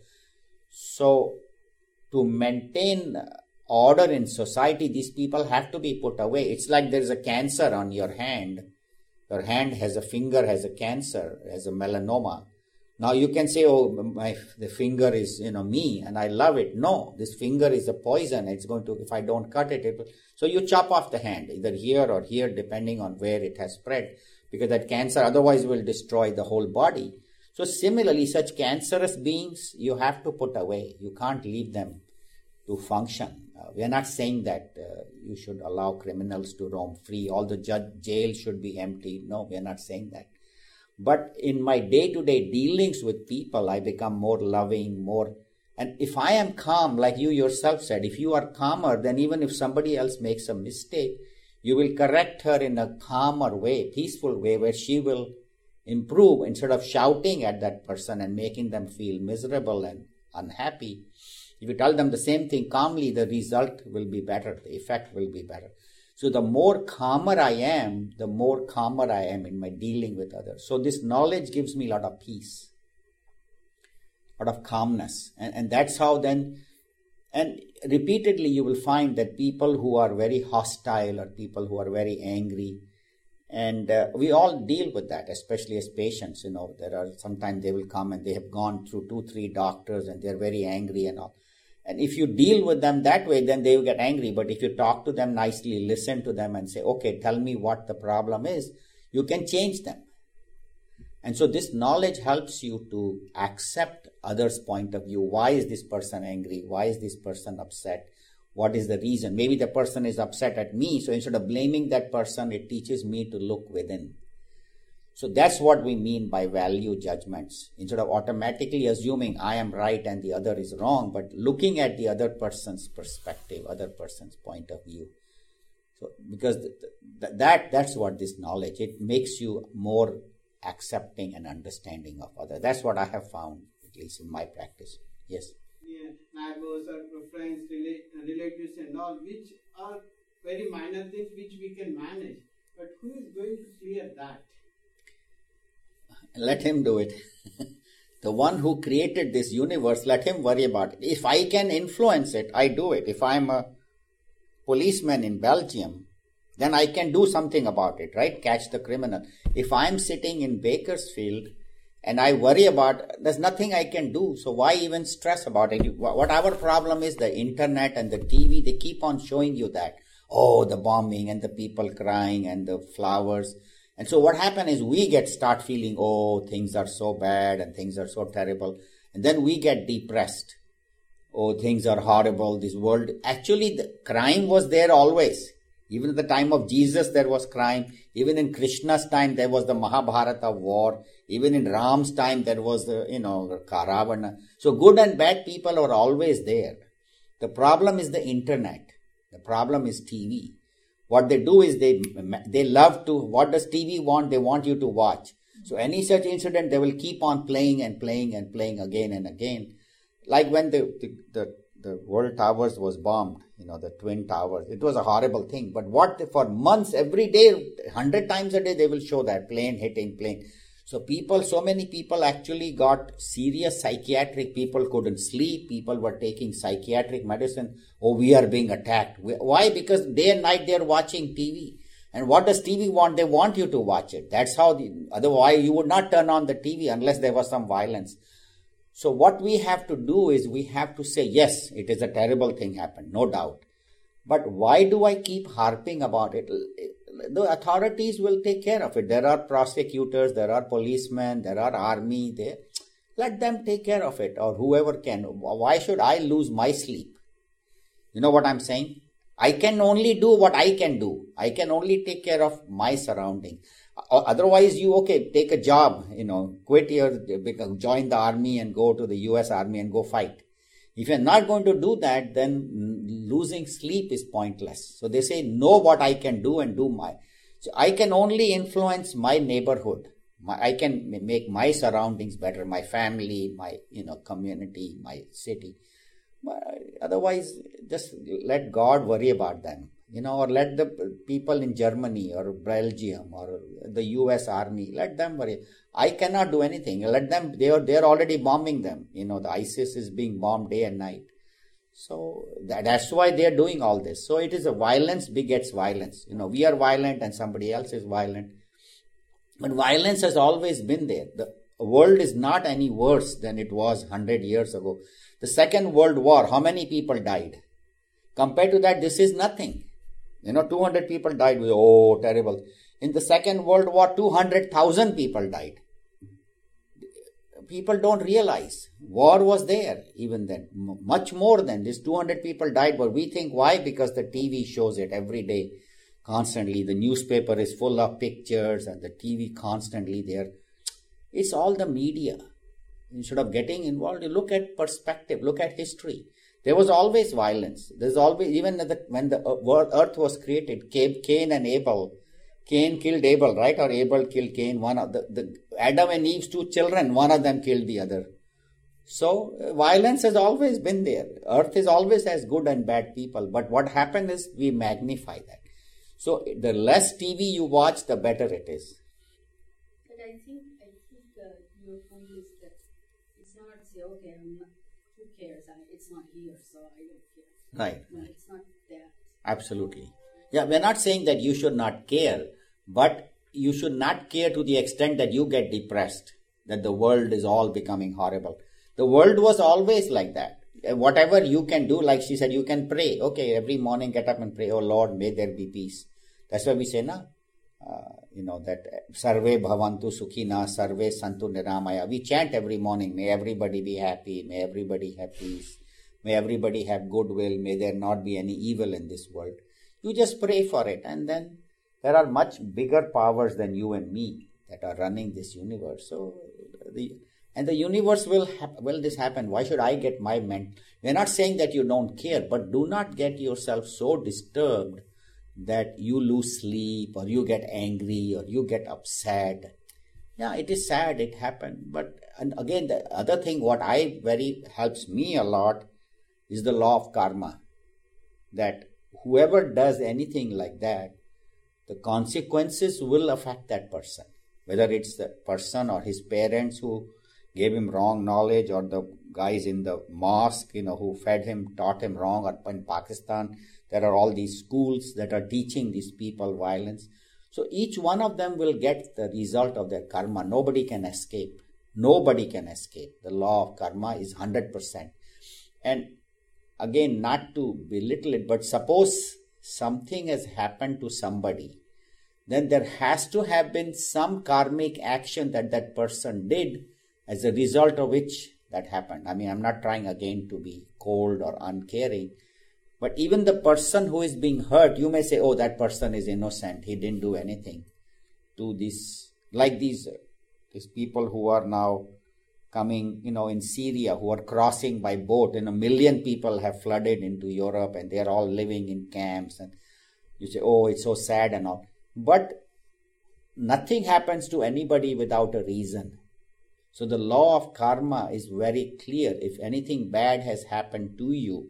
So, to maintain order in society, these people have to be put away. It's like there's a cancer on your hand. Your hand has a finger, has a cancer, has a melanoma. Now you can say, oh, my the finger is, you know, me and I love it. No, this finger is a poison. It's going to, if I don't cut it, it will. So you chop off the hand, either here or here, depending on where it has spread, because that cancer otherwise will destroy the whole body. So similarly, such cancerous beings, you have to put away. You can't leave them to function. Uh, we are not saying that uh, you should allow criminals to roam free. All the judge, jail should be empty. No, we are not saying that. But in my day-to-day dealings with people, I become more loving, more... And if I am calm, like you yourself said, if you are calmer, then even if somebody else makes a mistake, you will correct her in a calmer way, peaceful way, where she will improve instead of shouting at that person and making them feel miserable and unhappy. If you tell them the same thing calmly, the result will be better, the effect will be better. So the more calmer I am, the more calmer I am in my dealing with others. So this knowledge gives me a lot of peace, a lot of calmness. And, and that's how then, and repeatedly you will find that people who are very hostile or people who are very angry, and uh, we all deal with that, especially as patients. You know, there are sometimes they will come and they have gone through two, three doctors and they're very angry and all. And if you deal with them that way, then they will get angry. But if you talk to them nicely, listen to them and say, okay, tell me what the problem is, you can change them. And so this knowledge helps you to accept others' point of view. Why is this person angry? Why is this person upset? What is the reason? Maybe the person is upset at me. So instead of blaming that person, it teaches me to look within. So that's what we mean by value judgments. Instead of automatically assuming I am right and the other is wrong, but looking at the other person's perspective, other person's point of view. So because th- th- that that's what this knowledge, it makes you more accepting and understanding of others. That's what I have found, at least in my practice. Yes. Yeah, neighbors or friends, rela- relatives and all, which are very minor things which we can manage. But who is going to clear that? Let him do it. The one who created this universe, let him worry about it. If I can influence it, I do it. If I'm a policeman in Belgium, then I can do something about it, right? Catch the criminal. If I'm sitting in Bakersfield and I worry about, there's nothing I can do. So why even stress about it? What our problem is, the internet and the T V, they keep on showing you that. Oh, the bombing and the people crying and the flowers. And so what happens is we get start feeling, oh, things are so bad and things are so terrible. And then we get depressed. Oh, things are horrible, this world. Actually, the crime was there always. Even at the time of Jesus, there was crime. Even in Krishna's time, there was the Mahabharata war. Even in Ram's time, there was the, you know, Ravana. So good and bad people are always there. The problem is the internet. The problem is T V. What they do is they they love to, what does T V want? They want you to watch. So any such incident, they will keep on playing and playing and playing again and again. Like when the, the, the, the World Towers was bombed, you know, the Twin Towers. It was a horrible thing. But what, for months, every day, hundred times a day, they will show that plane hitting plane. So people, so many people actually got serious psychiatric, people couldn't sleep, people were taking psychiatric medicine. Oh, we are being attacked. Why? Because day and night they are watching T V. And what does T V want? They want you to watch it. That's how, the, otherwise you would not turn on the T V unless there was some violence. So what we have to do is we have to say, yes, it is a terrible thing happened, no doubt. But why do I keep harping about it? The authorities will take care of it. There are prosecutors, there are policemen, there are army there. Let them take care of it, or whoever can. Why should I lose my sleep? You know what I'm saying? I can only do what I can do. I can only take care of my surrounding. Otherwise, you, okay, take a job, you know, quit your, join the army and go to the U S Army and go fight. If you're not going to do that, then losing sleep is pointless. So they say, know what I can do and do my. So I can only influence my neighborhood. My, I can make my surroundings better, my family, my, you know, community, my city. But otherwise, just let God worry about them, you know, or let the people in Germany or Belgium or the U S Army, let them worry. I cannot do anything. Let them, they are, they are already bombing them. You know, the ISIS is being bombed day and night. So that, that's why they are doing all this. So it is a violence begets violence. You know, we are violent and somebody else is violent. But violence has always been there. The world is not any worse than it was one hundred years ago. The Second World War, how many people died? Compared to that, this is nothing. You know, two hundred people died. Oh, terrible. In the Second World War, two hundred thousand people died. People don't realize. War was there even then. M- much more than this. two hundred people died. But we think, why? Because the T V shows it every day, constantly. The newspaper is full of pictures and the T V constantly there. It's all the media. Instead of getting involved, you look at perspective, look at history. There was always violence. There's always, even the, when the earth was created, Cain and Abel, Cain killed Abel, right? Or Abel killed Cain. One of the, the Adam and Eve's two children, one of them killed the other. So uh, violence has always been there. Earth is always has good and bad people. But what happened is we magnify that. So the less T V you watch, the better it is. But I think I think uh, your point is that it's not say, okay, I'm not, who cares? I, it's not here, so I don't care. Right. No, it's not that. Absolutely. Yeah, we're not saying that you should not care, but you should not care to the extent that you get depressed, that the world is all becoming horrible. The world was always like that. whatever you can do, like she said, you can pray. Okay, every morning get up and pray, oh Lord, may there be peace. That's why we say, na, uh, you know, that Sarve Bhavantu Sukhina, Sarve Santu Niramaya. We chant every morning, may everybody be happy, may everybody have peace, may everybody have goodwill, may there not be any evil in this world. You just pray for it, and then there are much bigger powers than you and me that are running this universe. So, the and the universe will hap- will this happen? Why should I get my ment? We're not saying that you don't care, but do not get yourself so disturbed that you lose sleep, or you get angry, or you get upset. Yeah, it is sad, it happened. But and again, the other thing, what I very helps me a lot is the law of karma. That whoever does anything like that, the consequences will affect that person. Whether it's the person or his parents who gave him wrong knowledge, or the guys in the mosque, you know, who fed him, taught him wrong, or in Pakistan, there are all these schools that are teaching these people violence. So each one of them will get the result of their karma. Nobody can escape. Nobody can escape. The law of karma is one hundred percent. And again, not to belittle it, but suppose something has happened to somebody, then there has to have been some karmic action that that person did as a result of which that happened. I mean, I'm not trying again to be cold or uncaring, but even the person who is being hurt, you may say, oh, that person is innocent, he didn't do anything to this, like these, these people who are now coming, you know, in Syria, who are crossing by boat, and a million people have flooded into Europe, and they are all living in camps, and you say, oh, it's so sad and all. But nothing happens to anybody without a reason. So the law of karma is very clear. If anything bad has happened to you,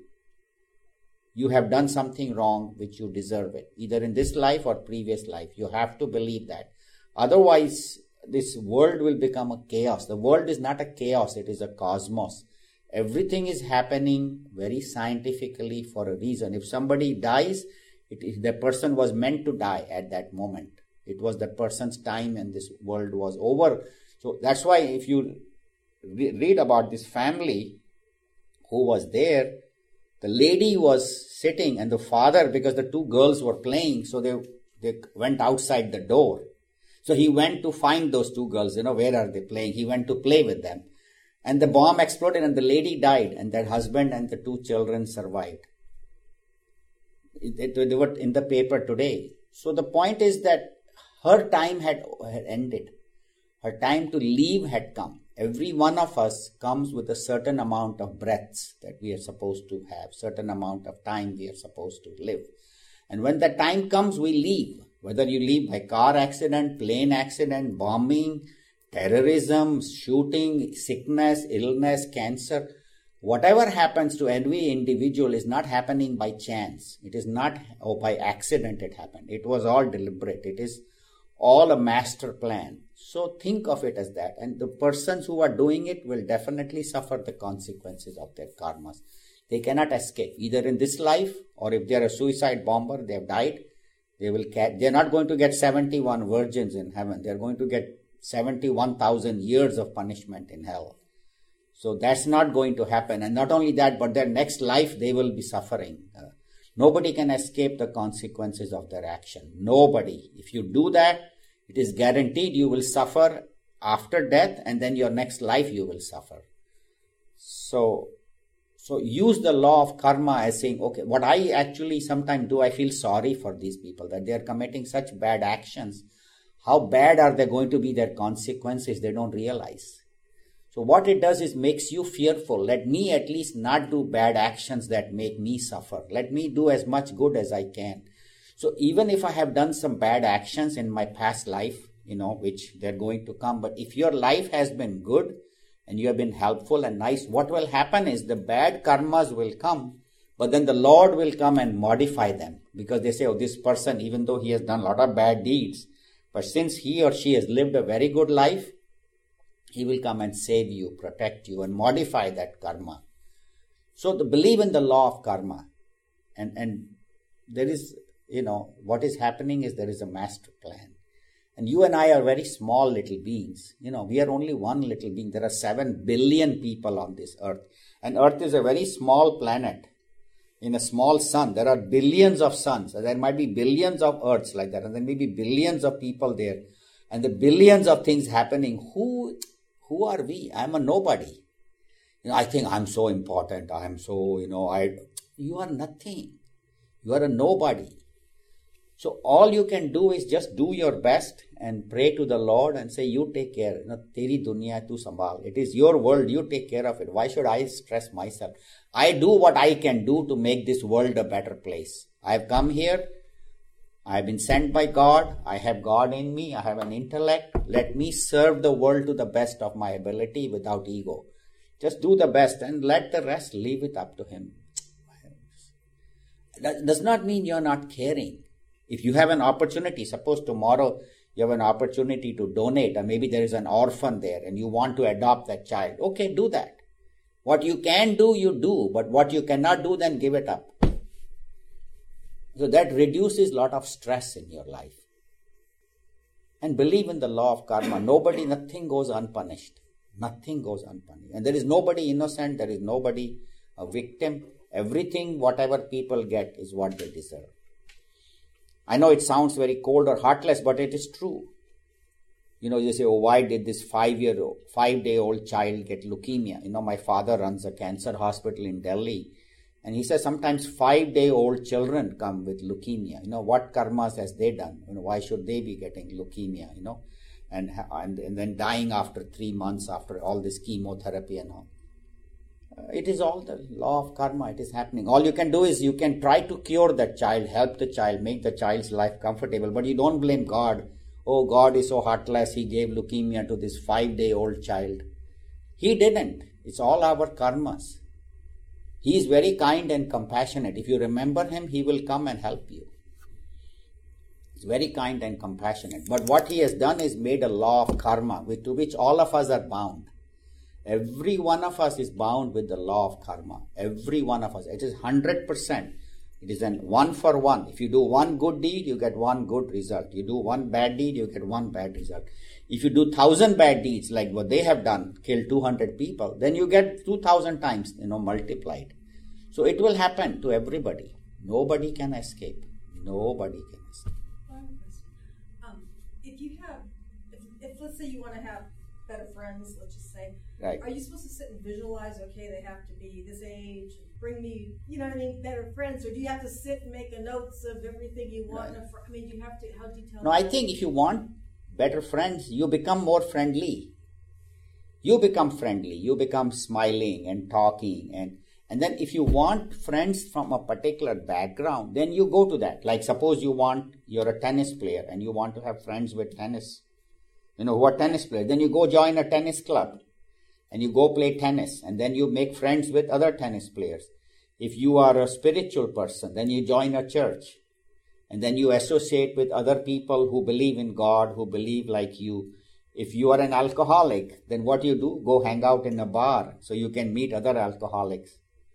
you have done something wrong which you deserve it, either in this life or previous life. You have to believe that. Otherwise, this world will become a chaos. The world is not a chaos, it is a cosmos. Everything is happening very scientifically for a reason. If somebody dies, it is, the person was meant to die at that moment. It was that person's time and this world was over. So that's why if you re- read about this family who was there, the lady was sitting and the father, because the two girls were playing, so they, they went outside the door. So he went to find those two girls, you know, where are they playing? He went to play with them. And the bomb exploded and the lady died, and that husband and the two children survived. It, it, they were in the paper today. So the point is that her time had, had ended. Her time to leave had come. Every one of us comes with a certain amount of breaths that we are supposed to have, certain amount of time we are supposed to live. And when that time comes, we leave. Whether you leave by car accident, plane accident, bombing, terrorism, shooting, sickness, illness, cancer, whatever happens to every individual is not happening by chance. It is not, oh, by accident it happened. It was all deliberate. It is all a master plan. So think of it as that. And the persons who are doing it will definitely suffer the consequences of their karmas. They cannot escape, either in this life, or if they are a suicide bomber, they have died. They will catch, they are not going to get seventy-one virgins in heaven. They are going to get seventy-one thousand years of punishment in hell. So that's not going to happen. And not only that, but their next life they will be suffering. Uh, nobody can escape the consequences of their action. Nobody. If you do that, it is guaranteed you will suffer after death, and then your next life you will suffer. So, so use the law of karma as saying, okay, what I actually sometimes do, I feel sorry for these people that they are committing such bad actions. How bad are they going to be their consequences? They don't realize. So what it does is makes you fearful. Let me at least not do bad actions that make me suffer. Let me do as much good as I can. So even if I have done some bad actions in my past life, you know, which they're going to come, but if your life has been good and you have been helpful and nice, what will happen is the bad karmas will come, but then the Lord will come and modify them, because they say, oh, this person, even though he has done a lot of bad deeds, but since he or she has lived a very good life, he will come and save you, protect you, and modify that karma. So to believe in the law of karma, and, and there is, you know, what is happening is there is a master plan. And you and I are very small little beings. You know, we are only one little being. There are seven billion people on this earth. And earth is a very small planet. In a small sun, there are billions of suns. There might be billions of earths like that. And there may be billions of people there. And the billions of things happening. Who, who are we? I'm a nobody. You know, I think I'm so important. I'm so, you know, I, you are nothing. You are a nobody. So all you can do is just do your best and pray to the Lord and say, you take care. You know, teri duniya tu sambhal. It is your world. You take care of it. Why should I stress myself? I do what I can do to make this world a better place. I have come here. I have been sent by God. I have God in me. I have an intellect. Let me serve the world to the best of my ability without ego. Just do the best and let the rest leave it up to Him. That does not mean you're not caring. If you have an opportunity, suppose tomorrow you have an opportunity to donate, or maybe there is an orphan there and you want to adopt that child, okay, do that. What you can do, you do, but what you cannot do, then give it up. So that reduces a lot of stress in your life. And believe in the law of karma. Nobody, nothing goes unpunished. Nothing goes unpunished. And there is nobody innocent, there is nobody a victim. Everything, whatever people get, is what they deserve. I know it sounds very cold or heartless, but it is true. You know, you say, oh, why did this five-year-old, five-day-old child get leukemia? You know, my father runs a cancer hospital in Delhi. And he says sometimes five-day-old children come with leukemia. You know, what karmas has they done? You know, why should they be getting leukemia, you know? And, and, and then dying after three months after all this chemotherapy and all. It is all the law of karma. It is happening. All you can do is you can try to cure that child, help the child, make the child's life comfortable. But you don't blame God. Oh, God is so heartless. He gave leukemia to this five-day-old child. He didn't. It's all our karmas. He is very kind and compassionate. If you remember Him, He will come and help you. He's very kind and compassionate. But what He has done is made a law of karma, to which all of us are bound. Every one of us is bound with the law of karma. Every one of us. It is one hundred percent. It is an one for one. If you do one good deed, you get one good result. You do one bad deed, you get one bad result. If you do thousand bad deeds, like what they have done, kill two hundred people, then you get two thousand times, you know, multiplied. So it will happen to everybody. Nobody can escape. Nobody can escape. One question. Um, if you have, if, if let's say you want to have better friends, let's just say, right. Are you supposed to sit and visualize, okay, they have to be this age, bring me, you know what I mean, better friends, or do you have to sit and make a notes of everything you want? Right. Fr- I mean, do you have to, how detailed? No, I think if you want better friends, you become more friendly. You become friendly. You become smiling and talking. And, and then if you want friends from a particular background, then you go to that. Like suppose you want, you're a tennis player and you want to have friends with tennis, you know, who are tennis players. Then you go join a tennis club and you go play tennis. And then you make friends with other tennis players. If you are a spiritual person, then you join a church. And then you associate with other people who believe in God, who believe like you. If you are an alcoholic, then what you do? Go hang out in a bar so you can meet other alcoholics.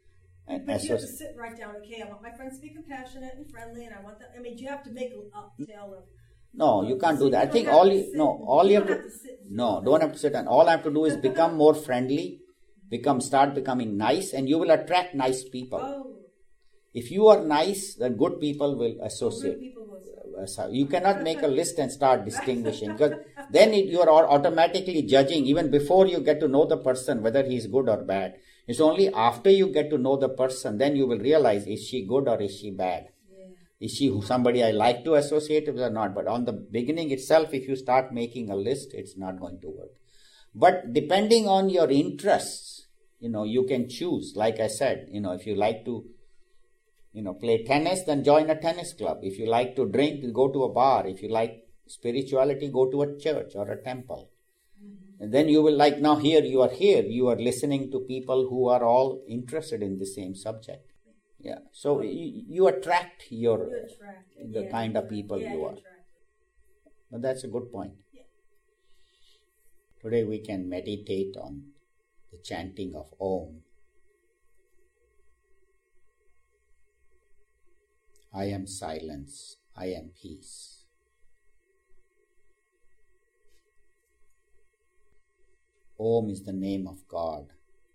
And but you have to sit and write down, okay, I want my friends to be compassionate and friendly, and I want that. I mean, do you have to make a tale of... No, you can't do that. I think all you, no, all you have to, no, don't have to sit and all I have to do is become more friendly, become, start becoming nice, and you will attract nice people. Oh. If you are nice, then good people will associate. Good people will You cannot make a list and start distinguishing, because then it, you are automatically judging even before you get to know the person whether he is good or bad. It's only after you get to know the person, then you will realize, is she good or is she bad? Yeah. Is she somebody I like to associate with or not? But on the beginning itself, if you start making a list, it's not going to work. But depending on your interests, you know, you can choose. Like I said, you know, if you like to, you know, play tennis, then join a tennis club. If you like to drink, go to a bar. If you like spirituality, go to a church or a temple. Mm-hmm. And then you will like, now here you are here, you are listening to people who are all interested in the same subject. Yeah. So you, you attract your, you attract the yeah, kind of people yeah, you are. But that's a good point. Yeah. Today we can meditate on the chanting of Om. I am silence, I am peace. Om is the name of God,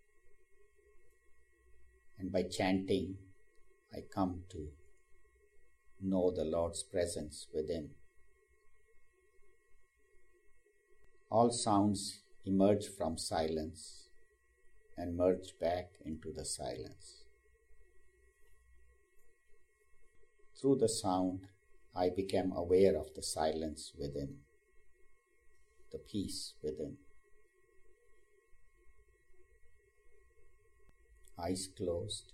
and by chanting, I come to know the Lord's presence within. All sounds emerge from silence and merge back into the silence. Through the sound, I became aware of the silence within, the peace within. Eyes closed.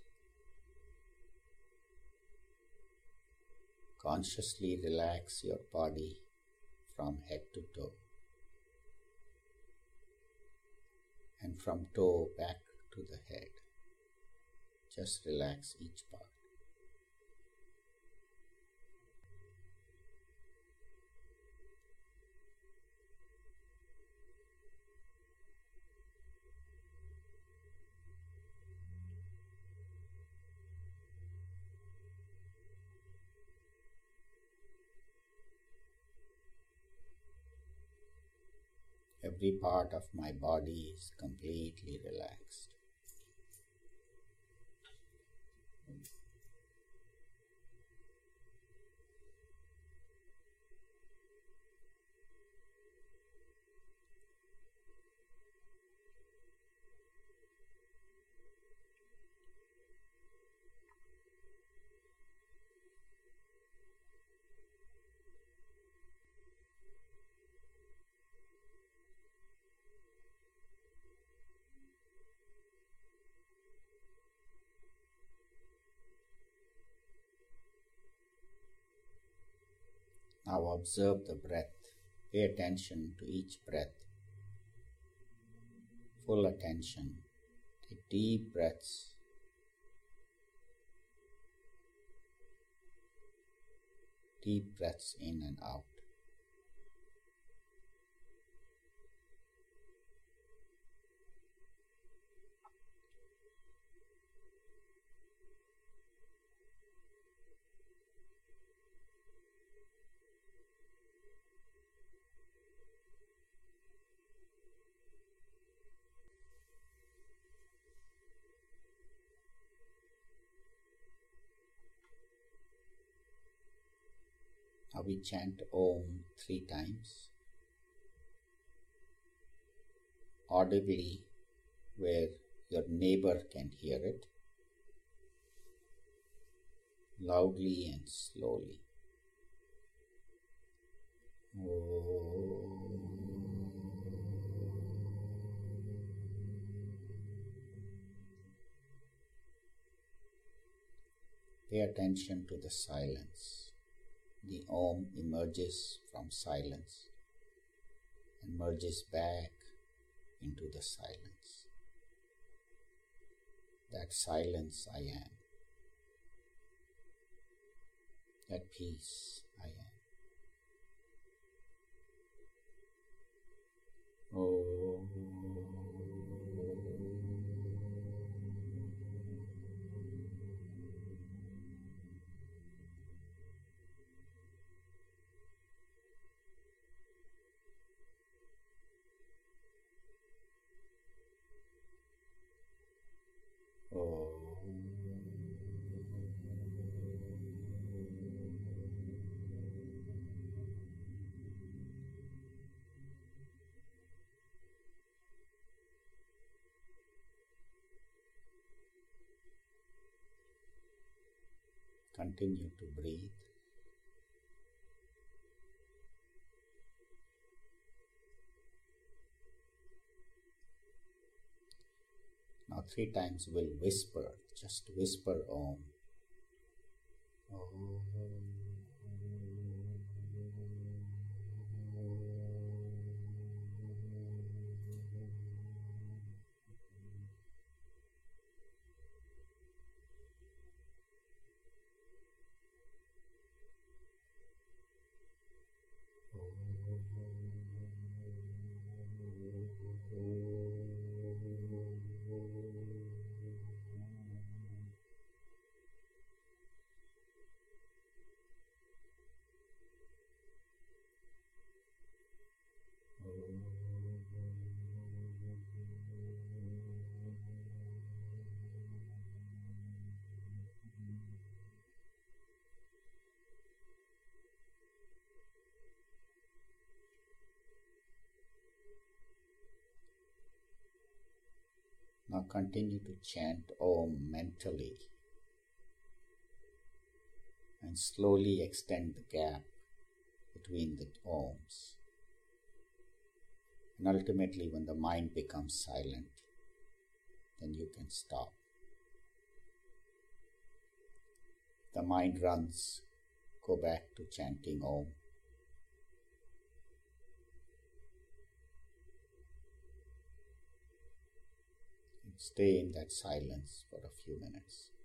Consciously relax your body from head to toe, and from toe back to the head. Just relax each part. Every part of my body is completely relaxed. Now observe the breath. Pay attention to each breath. Full attention. Take deep breaths. Deep breaths in and out. Now we chant Om three times, audibly where your neighbor can hear it, loudly and slowly. Om. Pay attention to the silence. The Om emerges from silence and merges back into the silence. That silence I am. That peace I am. Om. Continue to breathe. Now three times we'll whisper, just whisper Om. Om. Now continue to chant Om mentally and slowly extend the gap between the Oms. And ultimately, when the mind becomes silent, then you can stop. The mind runs, go back to chanting Om. And stay in that silence for a few minutes.